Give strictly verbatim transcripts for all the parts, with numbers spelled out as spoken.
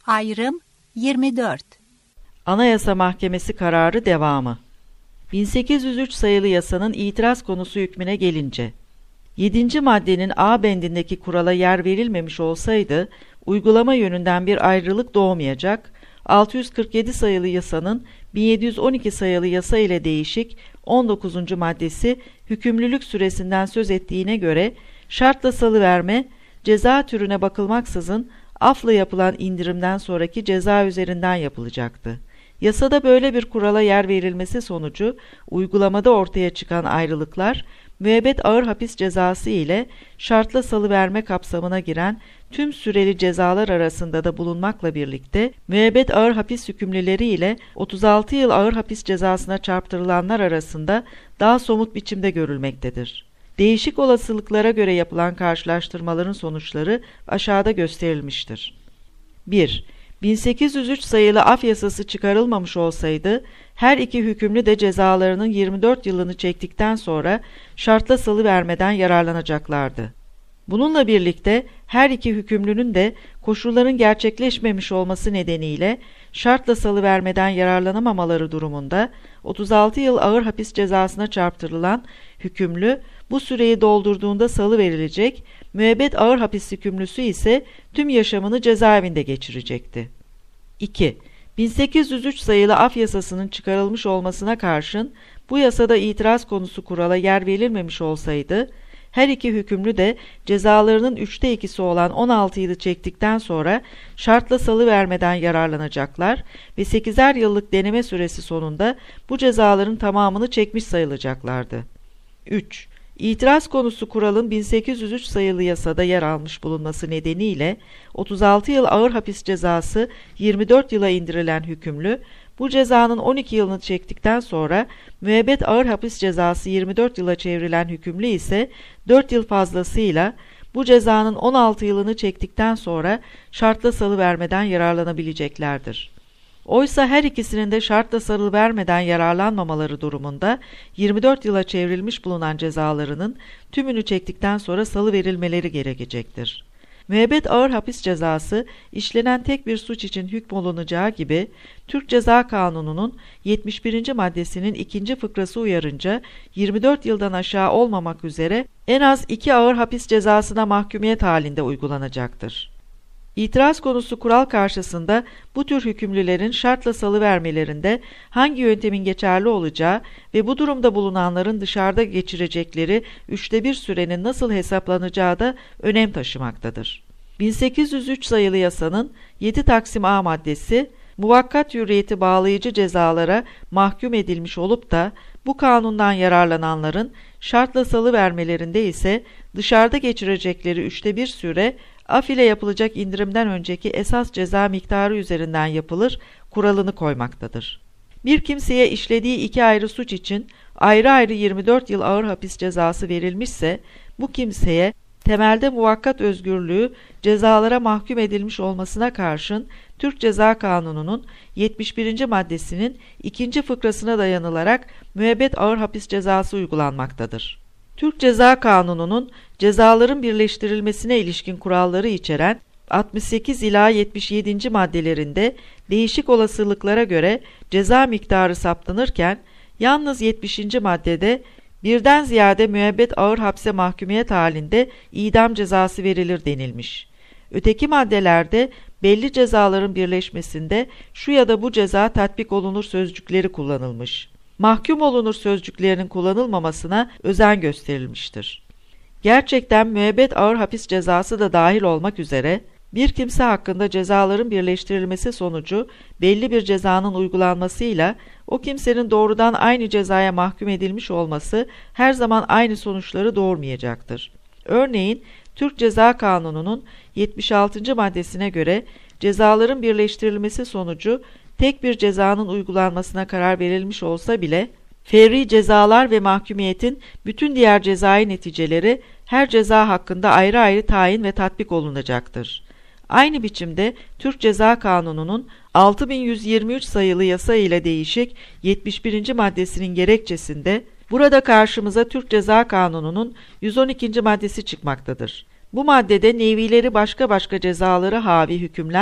Ayrım yirmi dört. Anayasa Mahkemesi kararı devamı. bin sekiz yüz üç sayılı yasanın itiraz konusu hükmüne gelince, yedinci maddenin A bendindeki kurala yer verilmemiş olsaydı, uygulama yönünden bir ayrılık doğmayacak, altı yüz kırk yedi sayılı yasanın bin yedi yüz on iki sayılı yasa ile değişik on dokuzuncu maddesi hükümlülük süresinden söz ettiğine göre, şartla salıverme, ceza türüne bakılmaksızın afla yapılan indirimden sonraki ceza üzerinden yapılacaktı. Yasada böyle bir kurala yer verilmesi sonucu uygulamada ortaya çıkan ayrılıklar, müebbet ağır hapis cezası ile şartla salıverme kapsamına giren tüm süreli cezalar arasında da bulunmakla birlikte, müebbet ağır hapis hükümlüleri ile otuz altı yıl ağır hapis cezasına çarptırılanlar arasında daha somut biçimde görülmektedir. Değişik olasılıklara göre yapılan karşılaştırmaların sonuçları aşağıda gösterilmiştir. bir. bin sekiz yüz üç sayılı af yasası çıkarılmamış olsaydı, her iki hükümlü de cezalarının yirmi dört yılını çektikten sonra şartla salıvermeden yararlanacaklardı. Bununla birlikte her iki hükümlünün de koşulların gerçekleşmemiş olması nedeniyle şartla salıvermeden yararlanamamaları durumunda otuz altı yıl ağır hapis cezasına çarptırılan hükümlü bu süreyi doldurduğunda salı verilecek, müebbet ağır hapis hükümlüsü ise tüm yaşamını cezaevinde geçirecekti. iki. bin sekiz yüz üç sayılı af yasasının çıkarılmış olmasına karşın bu yasada itiraz konusu kurala yer verilmemiş olsaydı, her iki hükümlü de cezalarının üçte ikisi olan on altı yılı çektikten sonra şartla salıvermeden yararlanacaklar ve sekizer yıllık deneme süresi sonunda bu cezaların tamamını çekmiş sayılacaklardı. üç. İtiraz konusu kuralın bin sekiz yüz üç sayılı yasada yer almış bulunması nedeniyle otuz altı yıl ağır hapis cezası yirmi dört yıla indirilen hükümlü, bu cezanın on iki yılını çektikten sonra müebbet ağır hapis cezası yirmi dört yıla çevrilen hükümlü ise dört yıl fazlasıyla bu cezanın on altı yılını çektikten sonra şartla salıvermeden yararlanabileceklerdir. Oysa her ikisinin de şartla salıvermeden yararlanmamaları durumunda yirmi dört yıla çevrilmiş bulunan cezalarının tümünü çektikten sonra salıverilmeleri gerekecektir. Müebbet ağır hapis cezası işlenen tek bir suç için hükmolunacağı gibi Türk Ceza Kanunu'nun yetmiş birinci maddesinin ikinci fıkrası uyarınca yirmi dört yıldan aşağı olmamak üzere en az iki ağır hapis cezasına mahkumiyet halinde uygulanacaktır. İtiraz konusu kural karşısında bu tür hükümlülerin şartla salıvermelerinde hangi yöntemin geçerli olacağı ve bu durumda bulunanların dışarıda geçirecekleri üçte bir sürenin nasıl hesaplanacağı da önem taşımaktadır. bin sekiz yüz üç sayılı yasanın yedi Taksim A maddesi, muvakkat hürriyeti bağlayıcı cezalara mahkum edilmiş olup da bu kanundan yararlananların şartla salıvermelerinde ise dışarıda geçirecekleri üçte bir süre af ile yapılacak indirimden önceki esas ceza miktarı üzerinden yapılır kuralını koymaktadır. Bir kimseye işlediği iki ayrı suç için ayrı ayrı yirmi dört yıl ağır hapis cezası verilmişse, bu kimseye temelde muvakkat özgürlüğü cezalara mahkum edilmiş olmasına karşın Türk Ceza Kanunu'nun yetmiş birinci maddesinin ikinci fıkrasına dayanılarak müebbet ağır hapis cezası uygulanmaktadır. Türk Ceza Kanunu'nun cezaların birleştirilmesine ilişkin kuralları içeren altmış sekiz ila yetmiş yedinci maddelerinde değişik olasılıklara göre ceza miktarı saptanırken, yalnız yetmişinci maddede birden ziyade müebbet ağır hapse mahkumiyet halinde idam cezası verilir denilmiş. Öteki maddelerde belli cezaların birleşmesinde şu ya da bu ceza tatbik olunur sözcükleri kullanılmış. Mahkum olunur sözcüklerinin kullanılmamasına özen gösterilmiştir. Gerçekten müebbet ağır hapis cezası da dahil olmak üzere bir kimse hakkında cezaların birleştirilmesi sonucu belli bir cezanın uygulanmasıyla o kimsenin doğrudan aynı cezaya mahkum edilmiş olması her zaman aynı sonuçları doğurmayacaktır. Örneğin Türk Ceza Kanunu'nun yetmiş altıncı maddesine göre cezaların birleştirilmesi sonucu tek bir cezanın uygulanmasına karar verilmiş olsa bile, ferri cezalar ve mahkumiyetin bütün diğer cezai neticeleri her ceza hakkında ayrı ayrı tayin ve tatbik olunacaktır. Aynı biçimde Türk Ceza Kanunu'nun altı bin yüz yirmi üç sayılı yasa ile değişik yetmiş birinci maddesinin gerekçesinde, burada karşımıza Türk Ceza Kanunu'nun yüz on ikinci maddesi çıkmaktadır. Bu maddede nevileri başka başka cezaları havi hükümler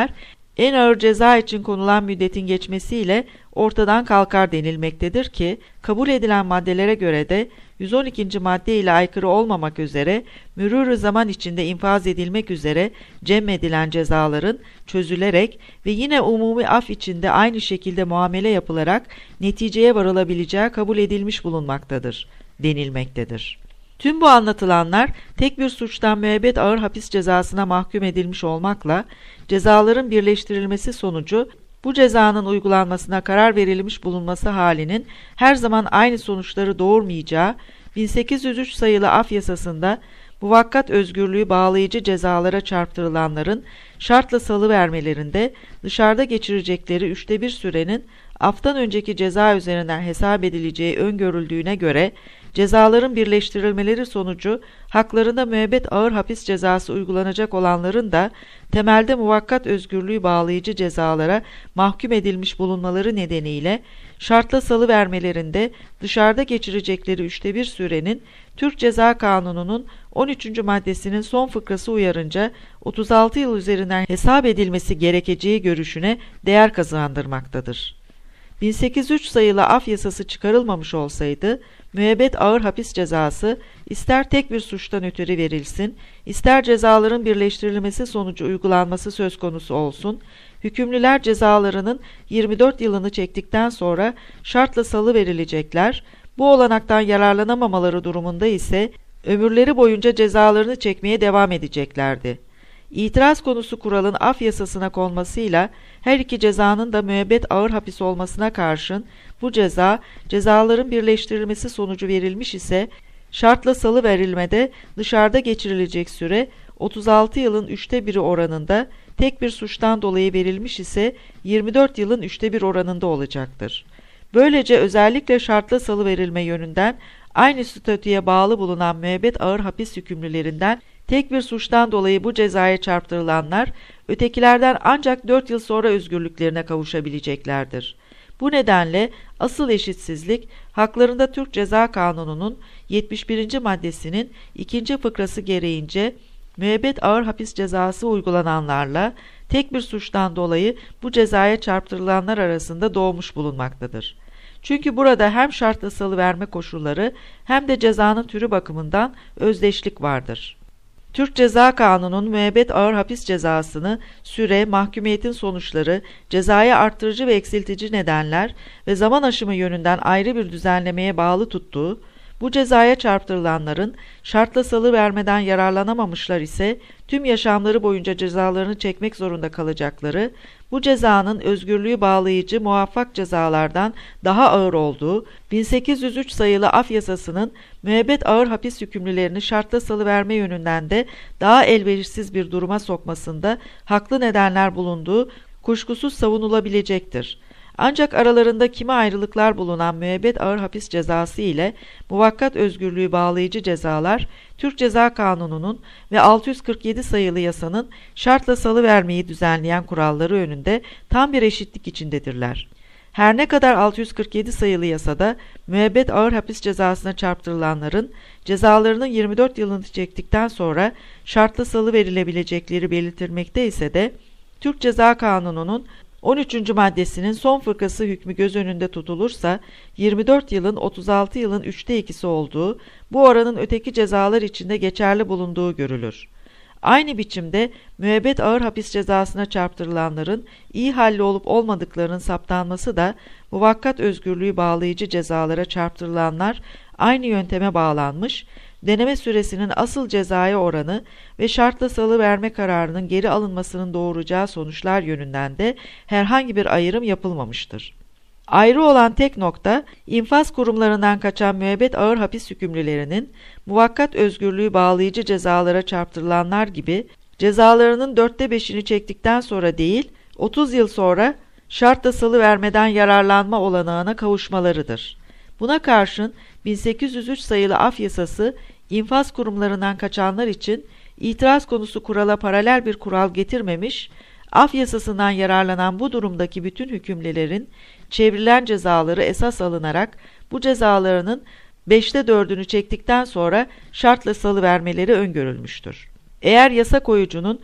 en ağır ceza için konulan müddetin geçmesiyle ortadan kalkar denilmektedir ki, kabul edilen maddelere göre de yüz on ikinci madde ile aykırı olmamak üzere mürûr-ü zaman içinde infaz edilmek üzere cemmedilen cezaların çözülerek ve yine umumi af içinde aynı şekilde muamele yapılarak neticeye varılabileceği kabul edilmiş bulunmaktadır denilmektedir. Tüm bu anlatılanlar tek bir suçtan müebbet ağır hapis cezasına mahkum edilmiş olmakla cezaların birleştirilmesi sonucu bu cezanın uygulanmasına karar verilmiş bulunması halinin her zaman aynı sonuçları doğurmayacağı bin sekiz yüz üç sayılı af yasasında muvakkat özgürlüğü bağlayıcı cezalara çarptırılanların şartla salıvermelerinde dışarıda geçirecekleri üçte bir sürenin aftan önceki ceza üzerinden hesap edileceği öngörüldüğüne göre cezaların birleştirilmeleri sonucu haklarında müebbet ağır hapis cezası uygulanacak olanların da temelde muvakkat özgürlüğü bağlayıcı cezalara mahkum edilmiş bulunmaları nedeniyle şartla salıvermelerinde dışarıda geçirecekleri üçte bir sürenin Türk Ceza Kanunu'nun on üçüncü maddesinin son fıkrası uyarınca otuz altı yıl üzerinden hesap edilmesi gerekeceği görüşüne değer kazandırmaktadır. bin sekiz yüz üç sayılı af yasası çıkarılmamış olsaydı, müebbet ağır hapis cezası ister tek bir suçtan ötürü verilsin, ister cezaların birleştirilmesi sonucu uygulanması söz konusu olsun, hükümlüler cezalarının yirmi dört yılını çektikten sonra şartla salıverilecekler, bu olanaktan yararlanamamaları durumunda ise ömürleri boyunca cezalarını çekmeye devam edeceklerdi. İtiraz konusu kuralın af yasasına konmasıyla her iki cezanın da müebbet ağır hapis olmasına karşın bu ceza cezaların birleştirilmesi sonucu verilmiş ise şartla salıverilmede dışarıda geçirilecek süre otuz altı yılın üçte biri oranında, tek bir suçtan dolayı verilmiş ise yirmi dört yılın üçte bir oranında olacaktır. Böylece özellikle şartla salıverilme yönünden aynı statüye bağlı bulunan müebbet ağır hapis hükümlülerinden tek bir suçtan dolayı bu cezaya çarptırılanlar, ötekilerden ancak dört yıl sonra özgürlüklerine kavuşabileceklerdir. Bu nedenle asıl eşitsizlik, haklarında Türk Ceza Kanunu'nun yetmiş birinci maddesinin ikinci fıkrası gereğince müebbet ağır hapis cezası uygulananlarla tek bir suçtan dolayı bu cezaya çarptırılanlar arasında doğmuş bulunmaktadır. Çünkü burada hem şartla salıverme koşulları hem de cezanın türü bakımından özdeşlik vardır. Türk Ceza Kanunu'nun müebbet ağır hapis cezasını süre, mahkumiyetin sonuçları, cezaya arttırıcı ve eksiltici nedenler ve zaman aşımı yönünden ayrı bir düzenlemeye bağlı tuttuğu, bu cezaya çarptırılanların şartla salıvermeden yararlanamamışlar ise tüm yaşamları boyunca cezalarını çekmek zorunda kalacakları, bu cezanın özgürlüğü bağlayıcı muvaffak cezalardan daha ağır olduğu, bin sekiz yüz üç sayılı af yasasının müebbet ağır hapis hükümlülerini şartla salıverme yönünden de daha elverişsiz bir duruma sokmasında haklı nedenler bulunduğu kuşkusuz savunulabilecektir. Ancak aralarında kimi ayrılıklar bulunan müebbet ağır hapis cezası ile muvakkat özgürlüğü bağlayıcı cezalar, Türk Ceza Kanunu'nun ve altı yüz kırk yedi sayılı yasanın şartla salıvermeyi düzenleyen kuralları önünde tam bir eşitlik içindedirler. Her ne kadar altı yüz kırk yedi sayılı yasada müebbet ağır hapis cezasına çarptırılanların cezalarının yirmi dört yılını çektikten sonra şartla salıverilebilecekleri belirtilmekte ise de Türk Ceza Kanunu'nun on üçüncü maddesinin son fıkrası hükmü göz önünde tutulursa yirmi dört yılın otuz altı yılın üçte ikisi olduğu, bu oranın öteki cezalar içinde geçerli bulunduğu görülür. Aynı biçimde müebbet ağır hapis cezasına çarptırılanların iyi halli olup olmadıklarının saptanması da muvakkat özgürlüğü bağlayıcı cezalara çarptırılanlar aynı yönteme bağlanmış, deneme süresinin asıl cezaya oranı ve şartla salıverme kararının geri alınmasının doğuracağı sonuçlar yönünden de herhangi bir ayrım yapılmamıştır. Ayrı olan tek nokta, infaz kurumlarından kaçan müebbet ağır hapis hükümlülerinin muvakkat özgürlüğü bağlayıcı cezalara çarptırılanlar gibi cezalarının dörtte beşini çektikten sonra değil, otuz yıl sonra şartla salıvermeden yararlanma olanağına kavuşmalarıdır. Buna karşın bin sekiz yüz üç sayılı af yasası, infaz kurumlarından kaçanlar için itiraz konusu kurala paralel bir kural getirmemiş, af yasasından yararlanan bu durumdaki bütün hükümlülerin çevrilen cezaları esas alınarak bu cezalarının beşte dördünü çektikten sonra şartla salıvermeleri öngörülmüştür. Eğer yasa koyucunun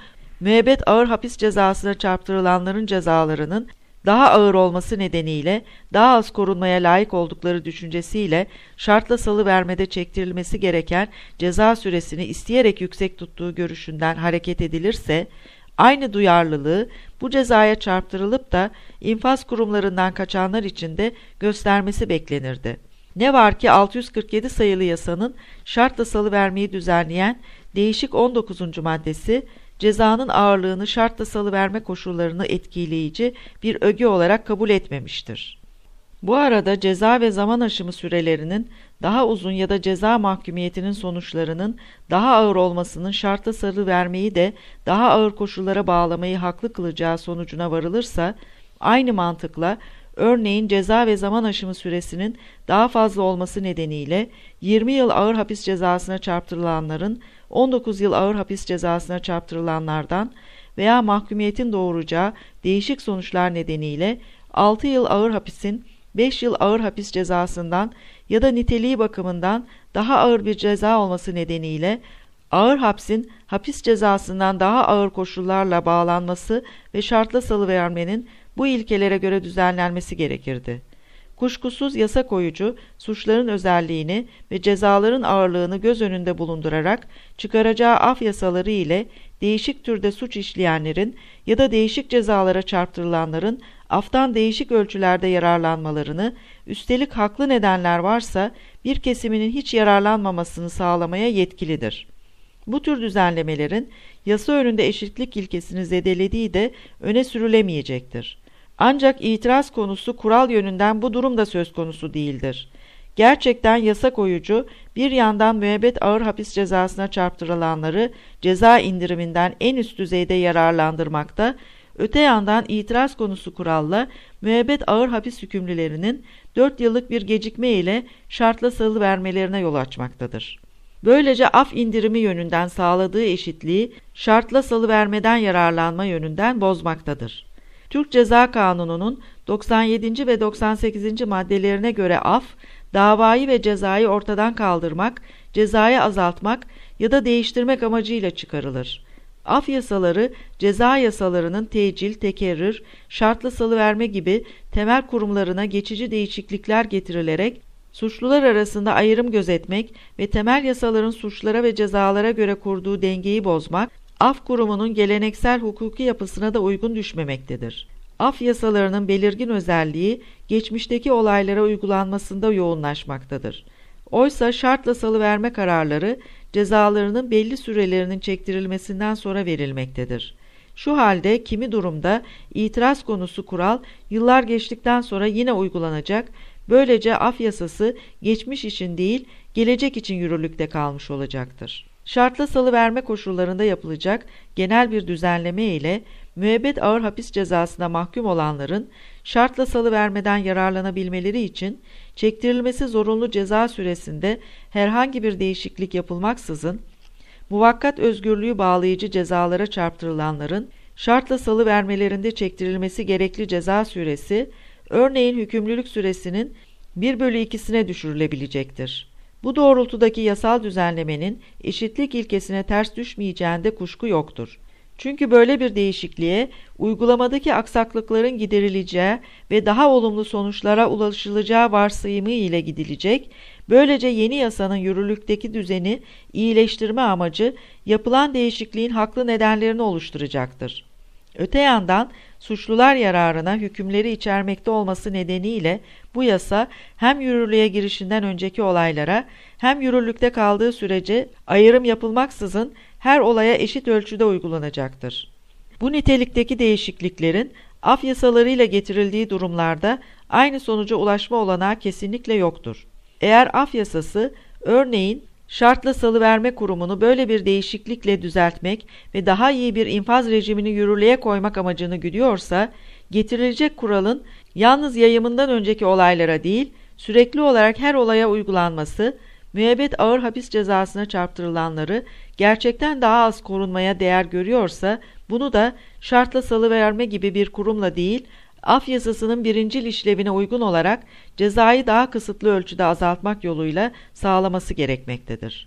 müebbet ağır hapis cezasına çarptırılanların cezalarının daha ağır olması nedeniyle daha az korunmaya layık oldukları düşüncesiyle şartla salıvermede çektirilmesi gereken ceza süresini isteyerek yüksek tuttuğu görüşünden hareket edilirse, aynı duyarlılığı bu cezaya çarptırılıp da infaz kurumlarından kaçanlar için de göstermesi beklenirdi. Ne var ki altı yüz kırk yedi sayılı yasanın şartla salıvermeyi düzenleyen değişik on dokuzuncu maddesi, cezanın ağırlığını şartla salıverme koşullarını etkileyici bir öge olarak kabul etmemiştir. Bu arada ceza ve zaman aşımı sürelerinin daha uzun ya da ceza mahkumiyetinin sonuçlarının daha ağır olmasının şartla salıvermeyi de daha ağır koşullara bağlamayı haklı kılacağı sonucuna varılırsa, aynı mantıkla örneğin ceza ve zaman aşımı süresinin daha fazla olması nedeniyle yirmi yıl ağır hapis cezasına çarptırılanların on dokuz yıl ağır hapis cezasına çarptırılanlardan veya mahkumiyetin doğuracağı değişik sonuçlar nedeniyle altı yıl ağır hapisin beş yıl ağır hapis cezasından ya da niteliği bakımından daha ağır bir ceza olması nedeniyle ağır hapsin hapis cezasından daha ağır koşullarla bağlanması ve şartla salıvermenin bu ilkelere göre düzenlenmesi gerekirdi. Kuşkusuz yasa koyucu, suçların özelliğini ve cezaların ağırlığını göz önünde bulundurarak çıkaracağı af yasaları ile değişik türde suç işleyenlerin ya da değişik cezalara çarptırılanların aftan değişik ölçülerde yararlanmalarını, üstelik haklı nedenler varsa bir kesiminin hiç yararlanmamasını sağlamaya yetkilidir. Bu tür düzenlemelerin yasa önünde eşitlik ilkesini zedelediği de öne sürülemeyecektir. Ancak itiraz konusu kural yönünden bu durum da söz konusu değildir. Gerçekten yasa koyucu bir yandan müebbet ağır hapis cezasına çarptırılanları ceza indiriminden en üst düzeyde yararlandırmakta, öte yandan itiraz konusu kuralla müebbet ağır hapis hükümlülerinin dört yıllık bir gecikme ile şartla salıvermelerine yol açmaktadır. Böylece af indirimi yönünden sağladığı eşitliği şartla salıvermeden yararlanma yönünden bozmaktadır. Türk Ceza Kanunu'nun doksan yedinci ve doksan sekizinci maddelerine göre af, davayı ve cezayı ortadan kaldırmak, cezayı azaltmak ya da değiştirmek amacıyla çıkarılır. Af yasaları, ceza yasalarının tecil, tekerrür, şartlı salıverme gibi temel kurumlarına geçici değişiklikler getirilerek, suçlular arasında ayrım gözetmek ve temel yasaların suçlara ve cezalara göre kurduğu dengeyi bozmak, af kurumunun geleneksel hukuki yapısına da uygun düşmemektedir. Af yasalarının belirgin özelliği, geçmişteki olaylara uygulanmasında yoğunlaşmaktadır. Oysa şartla salıverme kararları, cezalarının belli sürelerinin çektirilmesinden sonra verilmektedir. Şu halde kimi durumda itiraz konusu kural, yıllar geçtikten sonra yine uygulanacak, böylece af yasası geçmiş için değil, gelecek için yürürlükte kalmış olacaktır. Şartla salıverme koşullarında yapılacak genel bir düzenleme ile müebbet ağır hapis cezasına mahkum olanların şartla salıvermeden yararlanabilmeleri için çektirilmesi zorunlu ceza süresinde herhangi bir değişiklik yapılmaksızın, muvakkat özgürlüğü bağlayıcı cezalara çarptırılanların şartla salıvermelerinde çektirilmesi gerekli ceza süresi, örneğin hükümlülük süresinin bir bölü ikisine düşürülebilecektir. Bu doğrultudaki yasal düzenlemenin eşitlik ilkesine ters düşmeyeceğinde kuşku yoktur. Çünkü böyle bir değişikliğe uygulamadaki aksaklıkların giderileceği ve daha olumlu sonuçlara ulaşılacağı varsayımı ile gidilecek, böylece yeni yasanın yürürlükteki düzeni iyileştirme amacı yapılan değişikliğin haklı nedenlerini oluşturacaktır. Öte yandan suçlular yararına hükümleri içermekte olması nedeniyle bu yasa hem yürürlüğe girişinden önceki olaylara hem yürürlükte kaldığı sürece ayrım yapılmaksızın her olaya eşit ölçüde uygulanacaktır. Bu nitelikteki değişikliklerin af yasalarıyla getirildiği durumlarda aynı sonuca ulaşma olanağı kesinlikle yoktur. Eğer af yasası, örneğin şartla salıverme kurumunu böyle bir değişiklikle düzeltmek ve daha iyi bir infaz rejimini yürürlüğe koymak amacını güdüyorsa, getirilecek kuralın yalnız yayımından önceki olaylara değil, sürekli olarak her olaya uygulanması, müebbet ağır hapis cezasına çarptırılanları gerçekten daha az korunmaya değer görüyorsa, bunu da şartla salıverme gibi bir kurumla değil, af yasasının birincil işlevine uygun olarak cezayı daha kısıtlı ölçüde azaltmak yoluyla sağlaması gerekmektedir.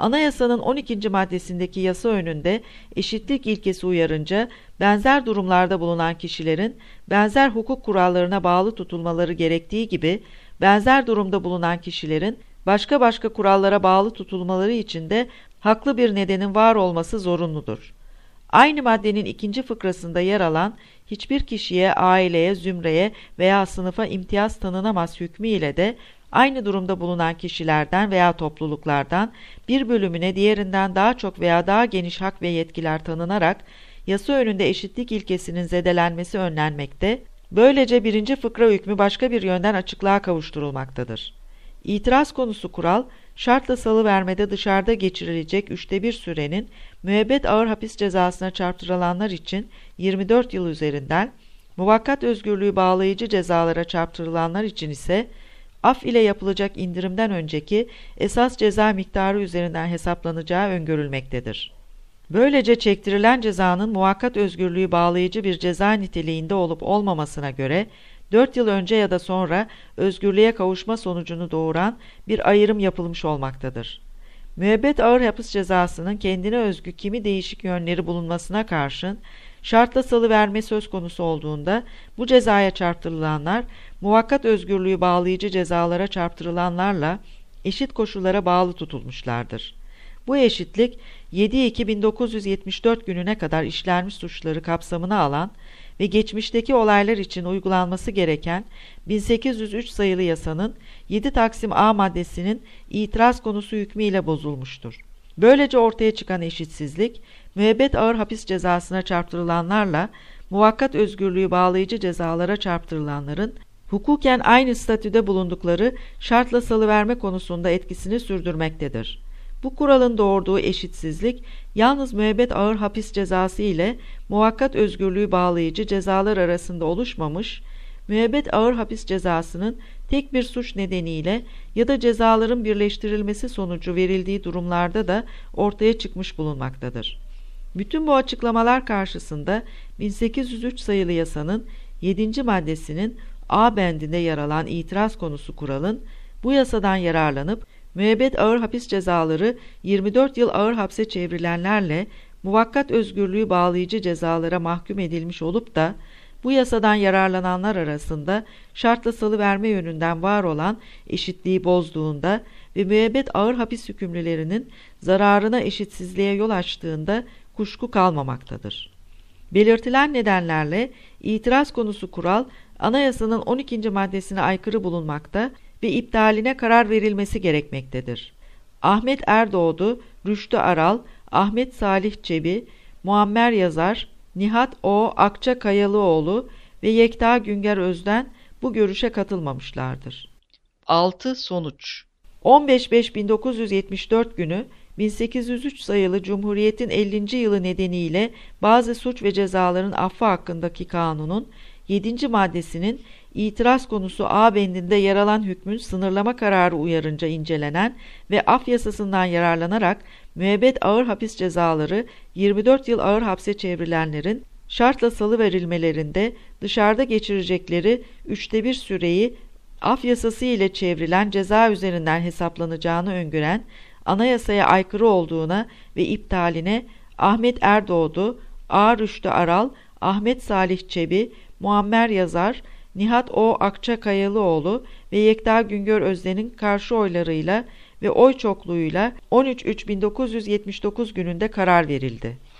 Anayasanın on ikinci maddesindeki yasa önünde eşitlik ilkesi uyarınca benzer durumlarda bulunan kişilerin benzer hukuk kurallarına bağlı tutulmaları gerektiği gibi benzer durumda bulunan kişilerin başka başka kurallara bağlı tutulmaları için de haklı bir nedenin var olması zorunludur. Aynı maddenin ikinci fıkrasında yer alan hiçbir kişiye, aileye, zümreye veya sınıfa imtiyaz tanınamaz hükmü ile de aynı durumda bulunan kişilerden veya topluluklardan bir bölümüne diğerinden daha çok veya daha geniş hak ve yetkiler tanınarak yasa önünde eşitlik ilkesinin zedelenmesi önlenmekte, böylece birinci fıkra hükmü başka bir yönden açıklığa kavuşturulmaktadır. İtiraz konusu kural, şartla salıvermede dışarıda geçirilecek üçte bir sürenin müebbet ağır hapis cezasına çarptırılanlar için yirmi dört yıl üzerinden, muvakkat özgürlüğü bağlayıcı cezalara çarptırılanlar için ise af ile yapılacak indirimden önceki esas ceza miktarı üzerinden hesaplanacağı öngörülmektedir. Böylece çektirilen cezanın muvakkat özgürlüğü bağlayıcı bir ceza niteliğinde olup olmamasına göre dört yıl önce ya da sonra özgürlüğe kavuşma sonucunu doğuran bir ayrım yapılmış olmaktadır. Müebbet ağır hapis cezasının kendine özgü kimi değişik yönleri bulunmasına karşın şartla salıverme söz konusu olduğunda bu cezaya çarptırılanlar muvakkat özgürlüğü bağlayıcı cezalara çarptırılanlarla eşit koşullara bağlı tutulmuşlardır. Bu eşitlik yedi Ekim bin dokuz yüz yetmiş dört gününe kadar işlenmiş suçları kapsamına alan ve geçmişteki olaylar için uygulanması gereken bin sekiz yüz üç sayılı yasanın yedi Taksim A maddesinin itiraz konusu hükmü ile bozulmuştur. Böylece ortaya çıkan eşitsizlik, müebbet ağır hapis cezasına çarptırılanlarla muvakkat özgürlüğü bağlayıcı cezalara çarptırılanların hukuken aynı statüde bulundukları şartla salıverme konusunda etkisini sürdürmektedir. Bu kuralın doğurduğu eşitsizlik, yalnız müebbet ağır hapis cezası ile muvakkat özgürlüğü bağlayıcı cezalar arasında oluşmamış, müebbet ağır hapis cezasının tek bir suç nedeniyle ya da cezaların birleştirilmesi sonucu verildiği durumlarda da ortaya çıkmış bulunmaktadır. Bütün bu açıklamalar karşısında bin sekiz yüz üç sayılı yasanın yedinci maddesinin A bendinde yer alan itiraz konusu kuralın, bu yasadan yararlanıp müebbet ağır hapis cezaları yirmi dört yıl ağır hapse çevrilenlerle muvakkat özgürlüğü bağlayıcı cezalara mahkum edilmiş olup da bu yasadan yararlananlar arasında şartla salıverme yönünden var olan eşitliği bozduğunda ve müebbet ağır hapis hükümlülerinin zararına eşitsizliğe yol açtığında kuşku kalmamaktadır. Belirtilen nedenlerle itiraz konusu kural, Anayasanın on ikinci maddesine aykırı bulunmakta ve iptaline karar verilmesi gerekmektedir. Ahmet Erdoğdu, Rüştü Aral, Ahmet Salih Çebi, Muammer Yazar, Nihat O. Akçakayalıoğlu ve Yekta Günger Özden bu görüşe katılmamışlardır. altı Sonuç on beş Ekim bin dokuz yüz yetmiş dört günü bin sekiz yüz üç sayılı Cumhuriyet'in ellinci yılı nedeniyle bazı suç ve cezaların affı hakkındaki kanunun yedinci maddesinin itiraz konusu A bendinde yer alan hükmün sınırlama kararı uyarınca incelenen ve af yasasından yararlanarak müebbet ağır hapis cezaları yirmi dört yıl ağır hapse çevrilenlerin şartla salıverilmelerinde dışarıda geçirecekleri üçte bir süreyi af yasası ile çevrilen ceza üzerinden hesaplanacağını öngören anayasaya aykırı olduğuna ve iptaline Ahmet Erdoğdu, A. Rüştü Aral, Ahmet Salih Çebi, Muammer Yazar, Nihat O. Akçakayalıoğlu ve Yekta Güngör Özden'in karşı oylarıyla ve oy çokluğuyla on üç Ekim bin dokuz yüz yetmiş dokuz gününde karar verildi.